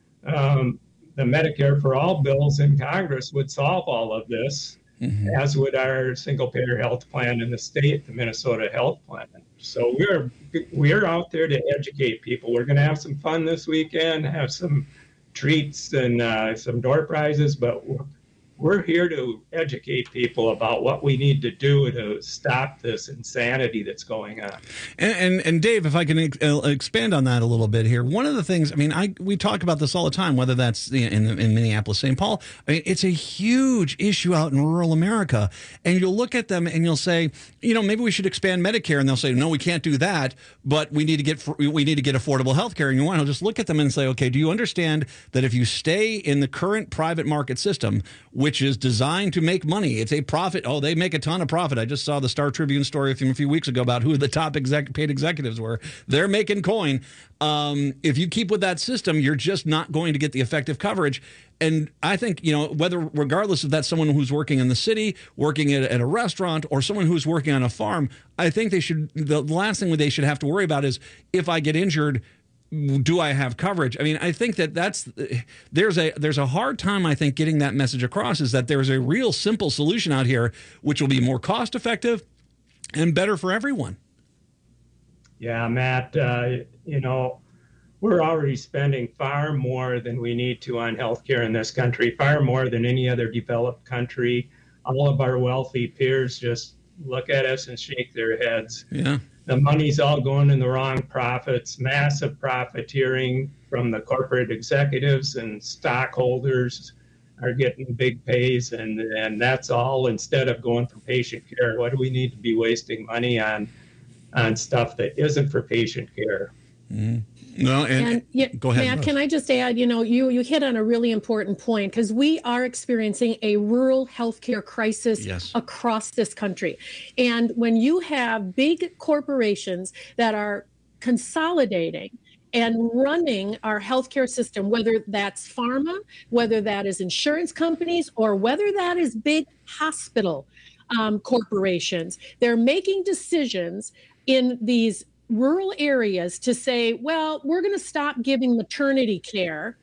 Speaker 24: the Medicare for All bills in Congress would solve all of this, as would our single-payer health plan in the state, the Minnesota Health Plan. So we're out there to educate people. We're going to have some fun this weekend, have some treats and some door prizes, but we're here to educate people about what we need to do to stop this insanity that's going on.
Speaker 13: And Dave, if I can expand on that a little bit here, one of the things, I mean, we talk about this all the time, whether that's in Minneapolis, St. Paul. I mean, it's a huge issue out in rural America, and you'll look at them and you'll say, you know, maybe we should expand Medicare, and they'll say, no, we can't do that, but we need to get affordable health care. And you want to just look at them and say, okay, do you understand that if you stay in the current private market system, which is designed to make money, it's a profit. Oh, they make a ton of profit. I just saw the Star Tribune story from a few weeks ago about who the top paid executives were. They're making coin. If you keep with that system, you're just not going to get the effective coverage. And I think, you know, regardless if that's someone who's working in the city, working at a restaurant, or someone who's working on a farm, I think the last thing they should have to worry about is, if I get injured, do I have coverage? I mean, I think there's a hard time, I think, getting that message across, is that there's a real simple solution out here which will be more cost effective and better for everyone.
Speaker 24: Yeah, Matt, you know, we're already spending far more than we need to on healthcare in this country, far more than any other developed country. All of our wealthy peers just look at us and shake their heads.
Speaker 13: Yeah.
Speaker 24: The money's all going in the wrong profits, massive profiteering from the corporate executives, and stockholders are getting big pays, and that's all instead of going for patient care. What do we need to be wasting money on stuff that isn't for patient care?
Speaker 13: Mm-hmm. No, and go ahead,
Speaker 4: Matt, can I just add, you know, you hit on a really important point, because we are experiencing a rural healthcare crisis across this country. And when you have big corporations that are consolidating and running our healthcare system, whether that's pharma, whether that is insurance companies, or whether that is big hospital corporations, they're making decisions in these rural areas to say, well, we're going to stop giving maternity care,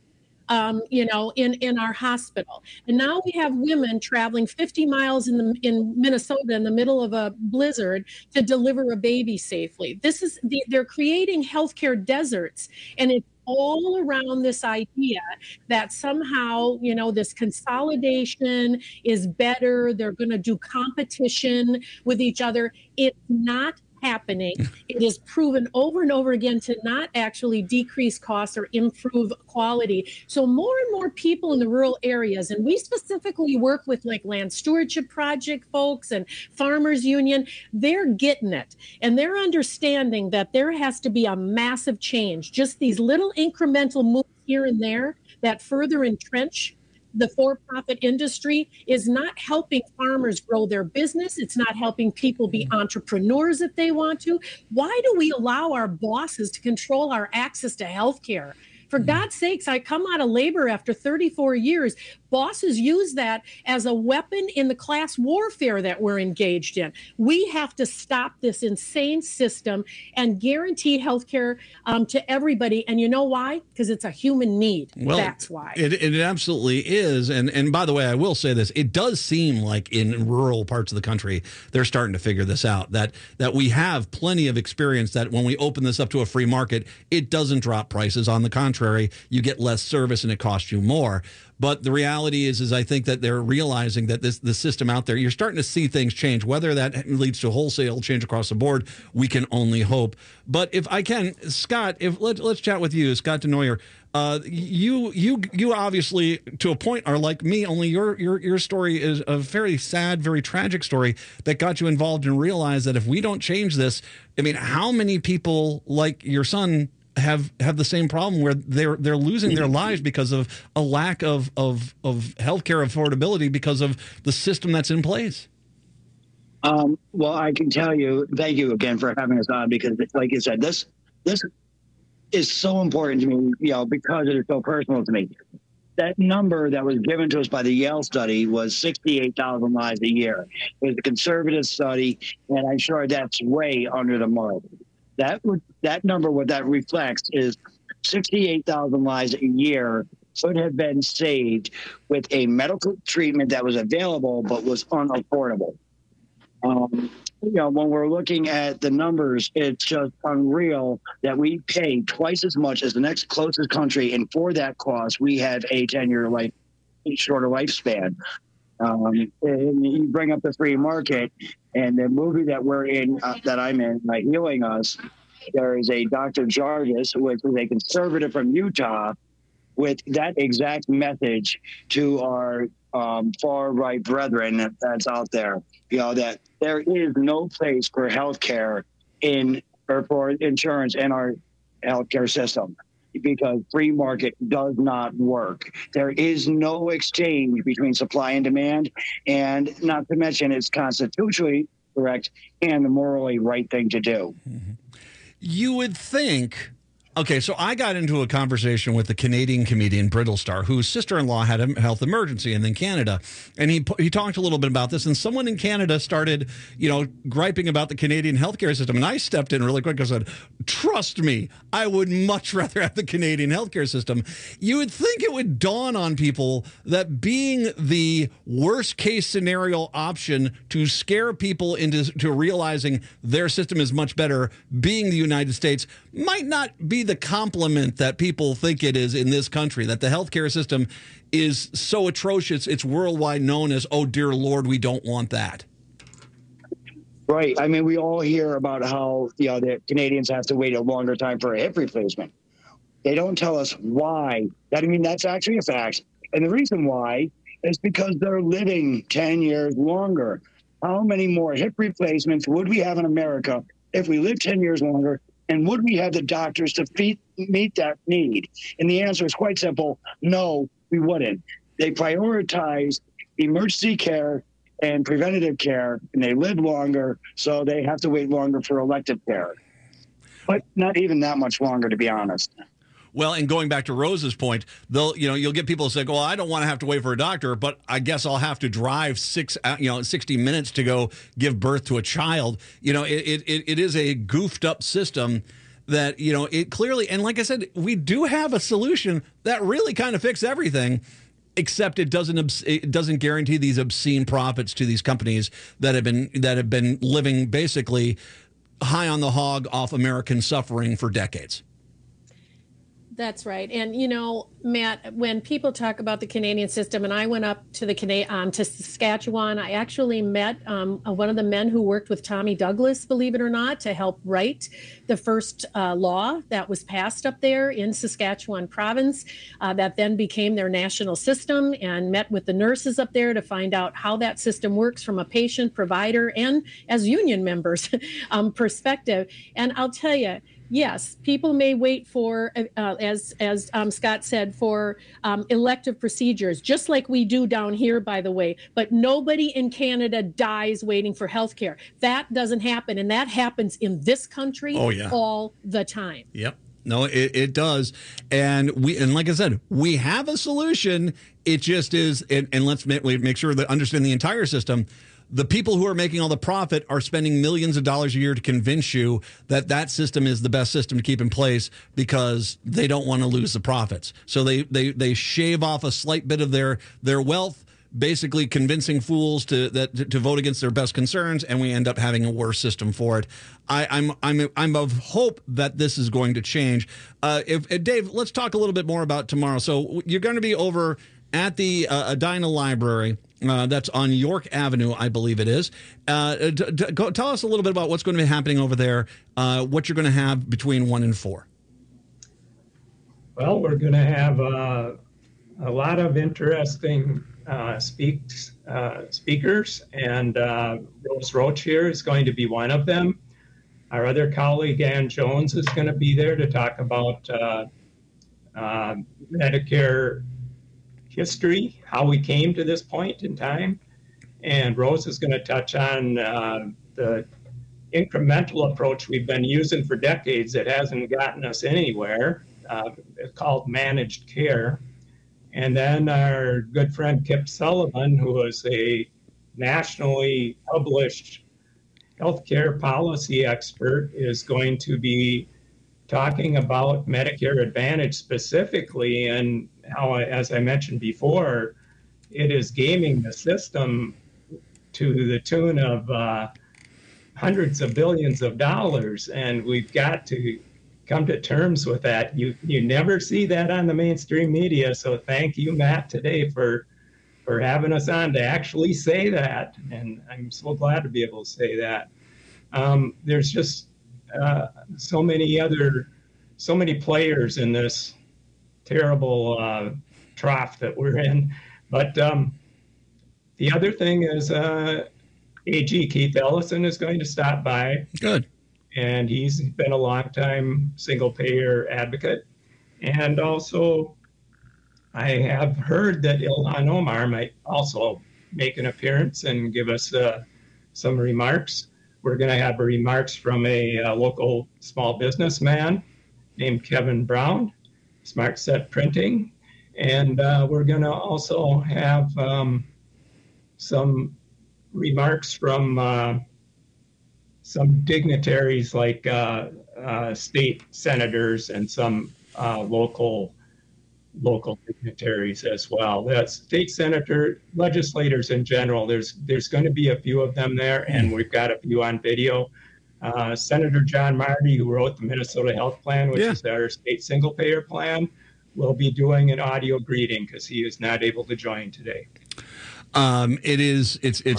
Speaker 4: you know, in our hospital. And now we have women traveling 50 miles in Minnesota in the middle of a blizzard to deliver a baby safely. They're creating healthcare deserts, and it's all around this idea that somehow, you know, this consolidation is better. They're going to do competition with each other. It's not happening. It is proven over and over again to not actually decrease costs or improve quality. So more and more people in the rural areas, and we specifically work with like Land Stewardship Project folks and Farmers Union, they're getting it. And they're understanding that there has to be a massive change. Just these little incremental moves here and there that further entrench the for-profit industry is not helping farmers grow their business. It's not helping people be entrepreneurs if they want to. Why do we allow our bosses to control our access to health care? For God's sakes, I come out of labor after 34 years. Bosses use that as a weapon in the class warfare that we're engaged in. We have to stop this insane system and guarantee health care to everybody. And you know why? Because it's a human need.
Speaker 13: Well,
Speaker 4: that's why.
Speaker 13: It absolutely is. And by the way, I will say this. It does seem like in rural parts of the country, they're starting to figure this out, that we have plenty of experience that when we open this up to a free market, it doesn't drop prices. On the contrary, you get less service and it costs you more. But the reality is I think that they're realizing that the system out there, you're starting to see things change. Whether that leads to wholesale change across the board, we can only hope. But if I can, Scott, let's chat with you, Scott DeNoyer. You obviously, to a point, are like me. Only your story is a very sad, very tragic story that got you involved and realized that if we don't change this, I mean, how many people like your son have the same problem where they're losing their lives because of a lack of healthcare affordability because of the system that's in place?
Speaker 5: Well, I can tell you, thank you again for having us on, because like you said, this is so important to me, you know, because it is so personal to me. That number that was given to us by the Yale study was 68,000 lives a year. It was a conservative study, and I'm sure that's way under the mark. That number, what that reflects is 68,000 lives a year should have been saved with a medical treatment that was available but was unaffordable. You know, when we're looking at the numbers, it's just unreal that we pay twice as much as the next closest country, and for that cost, we have a 10-year shorter lifespan. And you bring up the free market, and the movie that we're in, that I'm in, Healing Us, there is a Dr. Jarvis, which is a conservative from Utah, with that exact message to our far right brethren that's out there. That there is no place for healthcare or for insurance in our healthcare system, because free market does not work. There is no exchange between supply and demand, and not to mention it's constitutionally correct and the morally right thing to do.
Speaker 13: You would think. Okay, so I got into a conversation with the Canadian comedian Brittlestar, whose sister-in-law had a health emergency in Canada, and he talked a little bit about this, and someone in Canada started, griping about the Canadian healthcare system, and I stepped in really quick and said, trust me, I would much rather have the Canadian healthcare system. You would think it would dawn on people that being the worst-case scenario option to scare people into realizing their system is much better, being the United States, might not be the compliment that people think it is in this country, that the healthcare system is so atrocious, it's worldwide known as, oh, dear Lord, we don't want that.
Speaker 5: Right. I mean, we all hear about how, the Canadians have to wait a longer time for a hip replacement. They don't tell us why. That's actually a fact. And the reason why is because they're living 10 years longer. How many more hip replacements would we have in America if we lived 10 years longer? And would we have the doctors to meet that need? And the answer is quite simple. No, we wouldn't. They prioritize emergency care and preventative care, and they live longer, so they have to wait longer for elective care. But not even that much longer, to be honest.
Speaker 13: Well, and going back to Rose's point, you'll get people say, well, I don't want to have to wait for a doctor, but I guess I'll have to drive 60 minutes to go give birth to a child. It is a goofed up system that, it clearly, and like I said, we do have a solution that really kind of fixes everything, except it doesn't guarantee these obscene profits to these companies that have been living basically high on the hog off American suffering for decades.
Speaker 4: That's right. And, Matt, when people talk about the Canadian system, and I went up to to Saskatchewan, I actually met one of the men who worked with Tommy Douglas, believe it or not, to help write the first law that was passed up there in Saskatchewan province that then became their national system, and met with the nurses up there to find out how that system works from a patient, provider, and as union members perspective. And I'll tell you, yes, people may wait for, as Scott said, for elective procedures, just like we do down here, by the way. But nobody in Canada dies waiting for health care. That doesn't happen, and that happens in this country all the time.
Speaker 13: Yep. No, it does. And like I said, we have a solution. It just is, and let's make sure that understand the entire system. The people who are making all the profit are spending millions of dollars a year to convince you that system is the best system to keep in place because they don't want to lose the profits. So they shave off a slight bit of their wealth, basically convincing fools to vote against their best concerns, and we end up having a worse system for it. I'm of hope that this is going to change. Dave, let's talk a little bit more about tomorrow. So you're going to be over at the Edina Library. That's on York Avenue, I believe it is. Tell us a little bit about what's going to be happening over there, what you're going to have between 1 and 4.
Speaker 24: Well, we're going to have a lot of interesting speakers, and Rose Roach here is going to be one of them. Our other colleague, Ann Jones, is going to be there to talk about Medicare history, how we came to this point in time. And Rose is going to touch on the incremental approach we've been using for decades that hasn't gotten us anywhere. It's called managed care. And then our good friend Kip Sullivan, who is a nationally published healthcare policy expert, is going to be talking about Medicare Advantage specifically, and how, as I mentioned before, it is gaming the system to the tune of hundreds of billions of dollars, and we've got to come to terms with that. You never see that on the mainstream media, so thank you, Matt, today for for having us on to actually say that. And I'm so glad to be able to say that. There's just so many players in this terrible trough that we're in. But the other thing is AG Keith Ellison is going to stop by.
Speaker 13: Good.
Speaker 24: And he's been a long-time single-payer advocate. And also, I have heard that Ilhan Omar might also make an appearance and give us some remarks. We're going to have remarks from a local small businessman named Kevin Brown, Smart Set Printing. And we're going to also have some remarks from some dignitaries like state senators and some local dignitaries as well. That's state senator, legislators in general. There's going to be a few of them there, and we've got a few on video. Senator John Marty, who wrote the Minnesota Health Plan, which is our state single-payer plan, will be doing an audio greeting because he is not able to join today.
Speaker 13: It's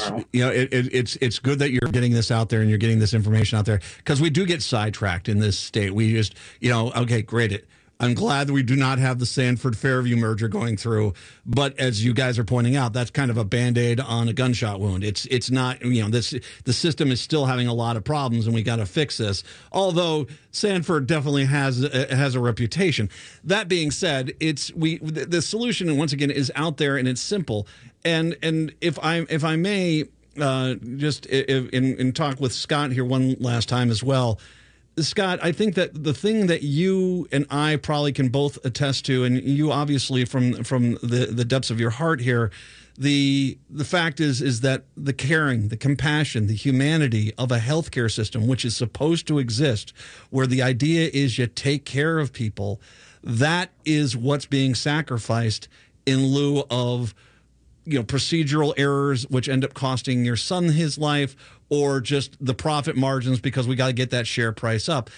Speaker 13: good that you're getting this out there and you're getting this information out there, because we do get sidetracked in this state. We just, okay, great. I'm glad that we do not have the Sanford Fairview merger going through, but as you guys are pointing out, that's kind of a Band-Aid on a gunshot wound. It's not, the system is still having a lot of problems, and we got to fix this. Although Sanford definitely has a reputation. That being said, the solution, once again, is out there, and it's simple. And if I may just in talk with Scott here one last time as well. Scott, I think that the thing that you and I probably can both attest to, and you obviously from the depths of your heart here, the fact is that the caring, the compassion, the humanity of a healthcare system, which is supposed to exist, where the idea is you take care of people, that is what's being sacrificed in lieu of procedural errors, which end up costing your son his life, or just the profit margins because we got to get that share price up.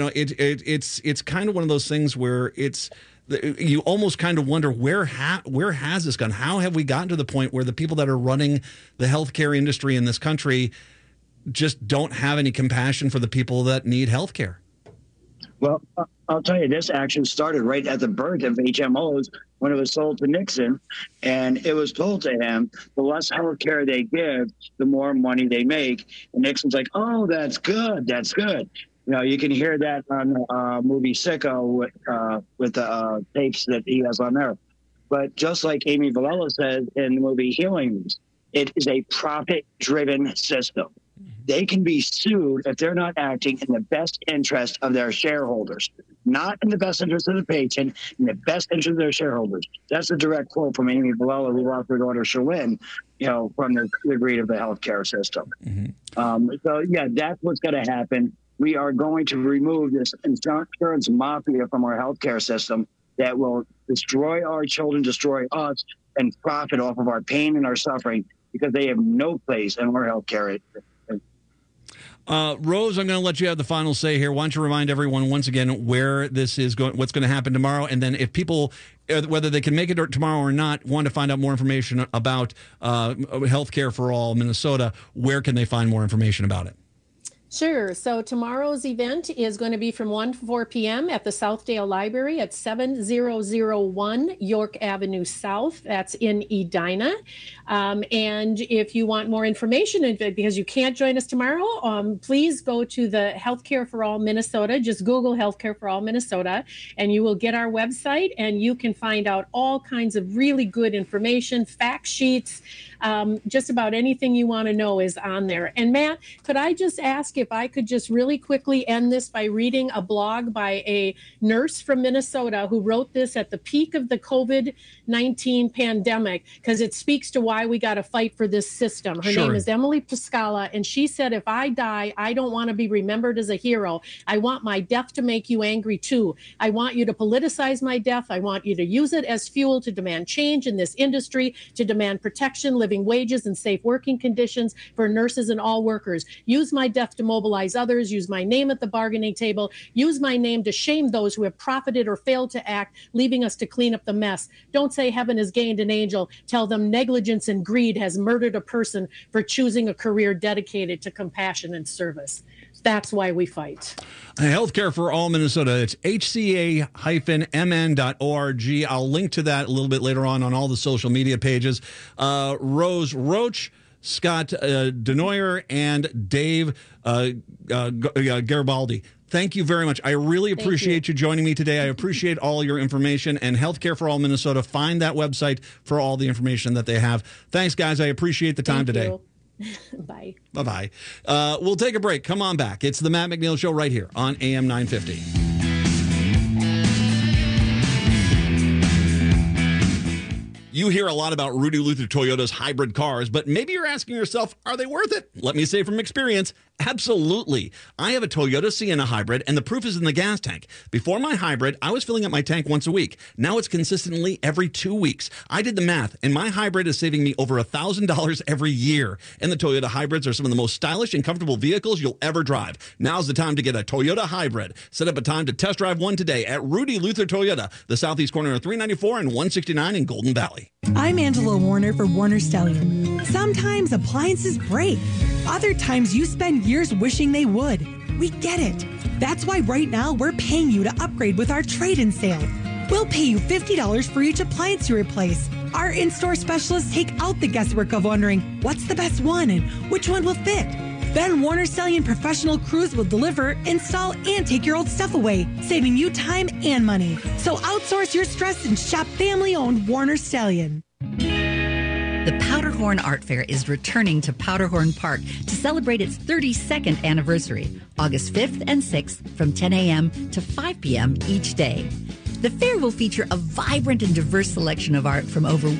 Speaker 13: It's kind of one of those things where you almost kind of wonder where has this gone? How have we gotten to the point where the people that are running the healthcare industry in this country just don't have any compassion for the people that need healthcare?
Speaker 5: Well, I'll tell you, this action started right at the birth of HMOs when it was sold to Nixon, and it was told to him, the less health care they give, the more money they make. And Nixon's like, oh, that's good. That's good. You can hear that on the movie Sicko with the tapes that he has on there. But just like Amy Villela says in the movie Healings, it is a profit-driven system. They can be sued if they're not acting in the best interest of their shareholders, not in the best interest of the patient, in the best interest of their shareholders. That's a direct quote from Amy Villela, who lost her daughter Sherlyn, from the greed of the healthcare system. Mm-hmm. That's what's going to happen. We are going to remove this insurance mafia from our healthcare system that will destroy our children, destroy us, and profit off of our pain and our suffering, because they have no place in our healthcare.
Speaker 13: Rose, I'm going to let you have the final say here. Why don't you remind everyone once again where this is going, what's going to happen tomorrow, and then if people, whether they can make it tomorrow or not, want to find out more information about Healthcare for All Minnesota, where can they find more information about it?
Speaker 4: Sure. So tomorrow's event is going to be from 1 to 4 p.m. at the Southdale Library at 7001 York Avenue South. That's in Edina. And if you want more information, because you can't join us tomorrow, please go to the Healthcare for All Minnesota. Just Google Healthcare for All Minnesota, and you will get our website, and you can find out all kinds of really good information, fact sheets, just about anything you want to know is on there. And Matt, could I just ask if I could just really quickly end this by reading a blog by a nurse from Minnesota who wrote this at the peak of the COVID-19 pandemic, because it speaks to why we got to fight for this system. Her name is Emily Pascala, and she said, if I die, I don't want to be remembered as a hero. I want my death to make you angry too. I want you to politicize my death. I want you to use it as fuel to demand change in this industry, to demand protection, living wages and safe working conditions for nurses and all workers. Use my death to mobilize others. Use my name at the bargaining table. Use my name to shame those who have profited or failed to act, leaving us to clean up the mess. Don't say heaven has gained an angel. Tell them negligence and greed has murdered a person for choosing a career dedicated to compassion and service. That's why we fight.
Speaker 13: Healthcare for All Minnesota. It's hca-mn.org. I'll link to that a little bit later on all the social media pages. Rose Roach, Scott Denoyer, and Dave Garibaldi. Thank you very much. I really appreciate you joining me today. I appreciate all your information. And Healthcare for All Minnesota, find that website for all the information that they have. Thanks, guys. I appreciate the time today.
Speaker 4: Bye.
Speaker 13: Bye-bye. We'll take a break. Come on back. It's the Matt McNeil Show right here on AM 950. You hear a lot about Rudy Luther Toyota's hybrid cars, but maybe you're asking yourself, are they worth it? Let me say from experience, absolutely. I have a Toyota Sienna hybrid, and the proof is in the gas tank. Before my hybrid, I was filling up my tank once a week. Now it's consistently every 2 weeks. I did the math, and my hybrid is saving me over $1,000 every year. And the Toyota hybrids are some of the most stylish and comfortable vehicles you'll ever drive. Now's the time to get a Toyota hybrid. Set up a time to test drive one today at Rudy Luther Toyota, the southeast corner of 394 and 169 in Golden Valley.
Speaker 20: I'm Angela Warner for Warner Stallion. Sometimes appliances break. Other times you spend years wishing they would. We get it. That's why right now we're paying you to upgrade with our trade-in sale. We'll pay you $50 for each appliance you replace. Our in-store specialists take out the guesswork of wondering what's the best one and which one will fit. Then Warner Stallion professional crews will deliver, install, and take your old stuff away, saving you time and money. So outsource your stress and shop family-owned Warner Stallion.
Speaker 1: The Powderhorn Art Fair is returning to Powderhorn Park to celebrate its 32nd anniversary, August 5th and 6th from 10 a.m. to 5 p.m. each day. The fair will feature a vibrant and diverse selection of art from over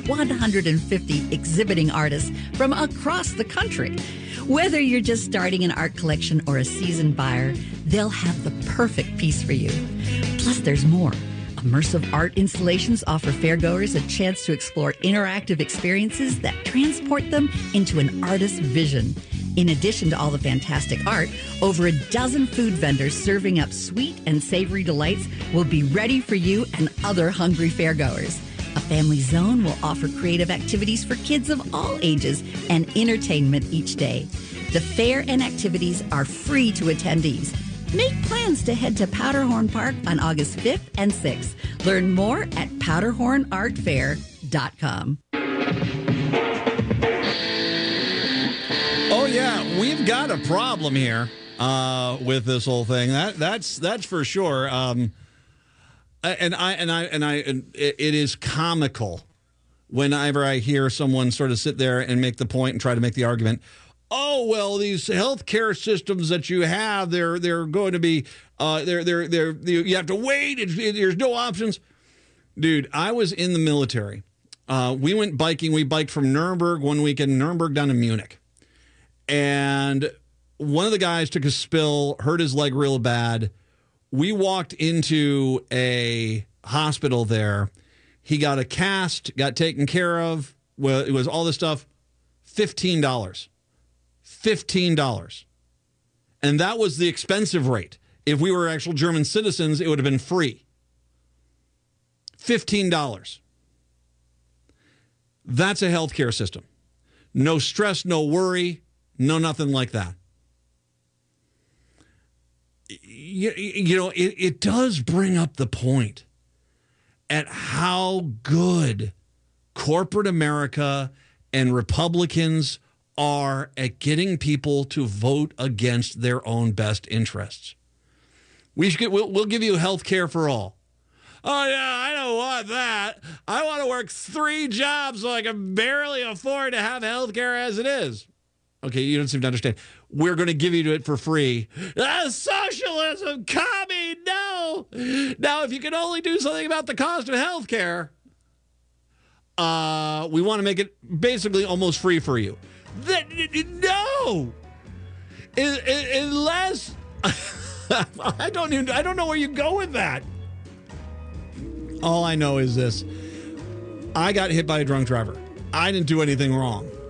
Speaker 1: 150 exhibiting artists from across the country. Whether you're just starting an art collection or a seasoned buyer, they'll have the perfect piece for you. Plus, there's more. Immersive art installations offer fairgoers a chance to explore interactive experiences that transport them into an artist's vision. In addition to all the fantastic art, over a dozen food vendors serving up sweet and savory delights will be ready for you and other hungry fairgoers. A family zone will offer creative activities for kids of all ages and entertainment each day. The fair and activities are free to attendees. Make plans to head to Powderhorn Park on August 5th and 6th. Learn more at powderhornartfair.com.
Speaker 13: Oh yeah, we've got a problem here with this whole thing. That's for sure. It is comical whenever I hear someone sort of sit there and make the point and try to make the argument. Oh well, these healthcare systems that you have, they're going to be you have to wait. There's no options, dude. I was in the military. We went biking. We biked from Nuremberg one weekend, Nuremberg down to Munich, and one of the guys took a spill, hurt his leg real bad. We walked into a hospital there. He got a cast, got taken care of. Well, it was all this stuff. $15. And that was the expensive rate. If we were actual German citizens, it would have been free. $15. That's a healthcare system. No stress, no worry, no nothing like that. You know, it does bring up the point at how good corporate America and Republicans are at getting people to vote against their own best interests. We'll give you health care for all. Oh, yeah, I don't want that. I want to work 3 jobs so I can barely afford to have health care as it is. Okay, you don't seem to understand. We're going to give you it for free. Socialism, commie, no. Now, if you can only do something about the cost of health care, we want to make it basically almost free for you. No. Unless I don't know where you go with that. All I know is this. I got hit by a drunk driver. I didn't do anything wrong.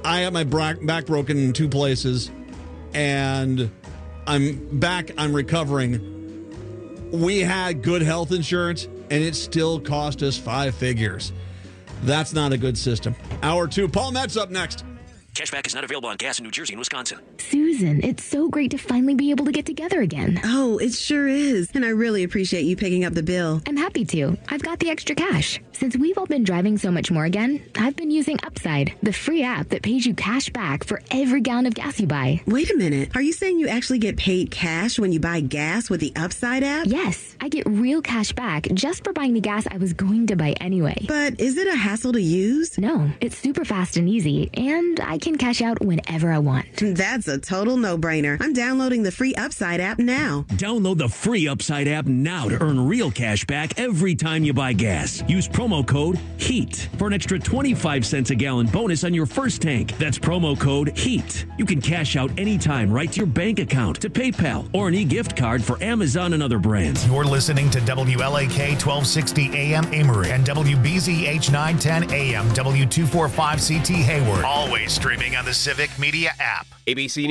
Speaker 13: I had my back broken in 2 places, and I'm back. I'm recovering. We had good health insurance, and it still cost us 5 figures. That's not a good system. Hour 2. Paul Metz up next.
Speaker 6: Cashback is not available on gas in New Jersey and Wisconsin.
Speaker 7: Susan, it's so great to finally be able to get together again.
Speaker 8: Oh, it sure is. And I really appreciate you picking up the bill.
Speaker 7: I'm happy to. I've got the extra cash. Since we've all been driving so much more again, I've been using Upside, the free app that pays you cash back for every gallon of gas you buy.
Speaker 8: Wait a minute. Are you saying you actually get paid cash when you buy gas with the Upside app?
Speaker 7: Yes. I get real cash back just for buying the gas I was going to buy anyway.
Speaker 8: But is it a hassle to use?
Speaker 7: No. It's super fast and easy, and I can cash out whenever I want.
Speaker 8: That's a total no-brainer. I'm downloading the free Upside app now.
Speaker 6: Download the free Upside app now to earn real cash back every time you buy gas. Use promo code HEAT for an extra 25 cents a gallon bonus on your first tank. That's promo code HEAT. You can cash out anytime right to your bank account, to PayPal, or an e-gift card for Amazon and other brands.
Speaker 9: You're listening to WLAK 1260 AM Emory and WBZH 910 AM W245CT Hayward. Always streaming on the Civic Media app.
Speaker 25: ABC